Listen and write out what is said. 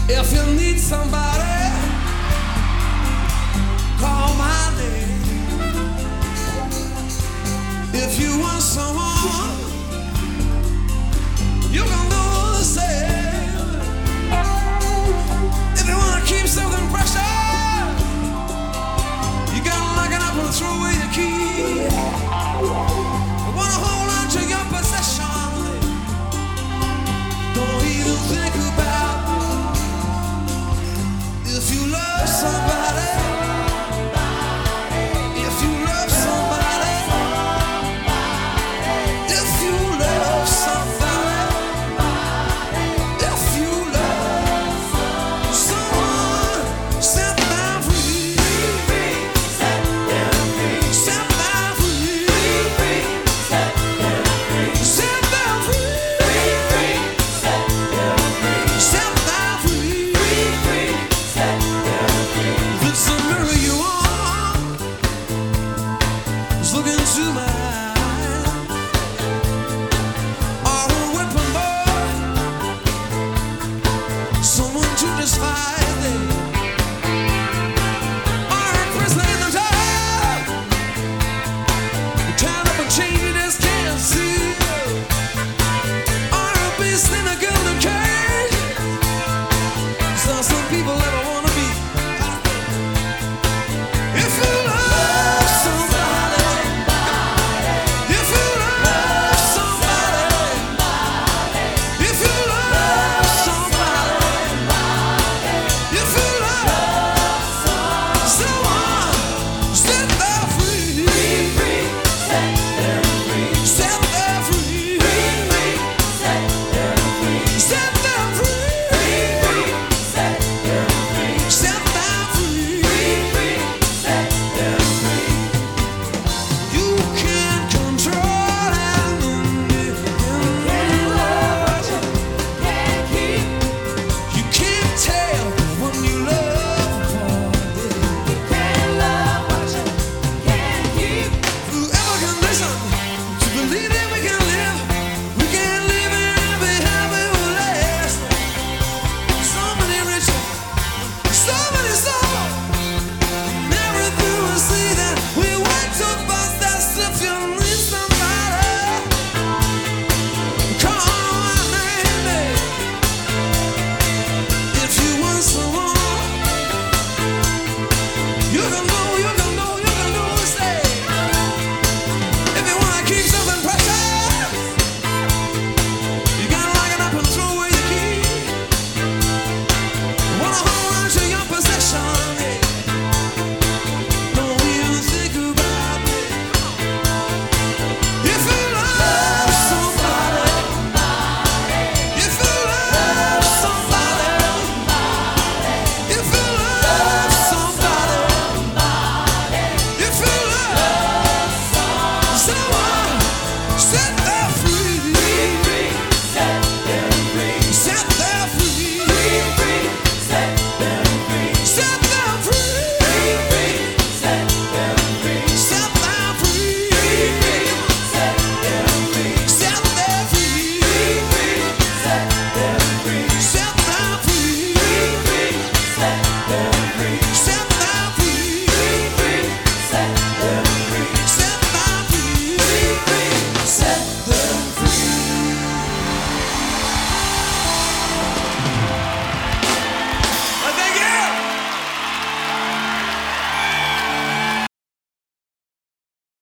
If you need somebody, call my name. If you want someone, you can do the same. If you want to keep something precious, you gotta lock it up and throw away the key. You wanna hold on to your possession, don't even think about it. If you love somebody, if you love somebody, if you love somebody, if you love someone, set them free. Set them free. Set them free. Set them free. Set them free. Set them free. If it's a mirror you want, just look into my eyes. Or a weapon, boy, someone to despise it. Or a prisoner in the dark, tied up and chained you just can't see. Or a beast in a golden cage. So some people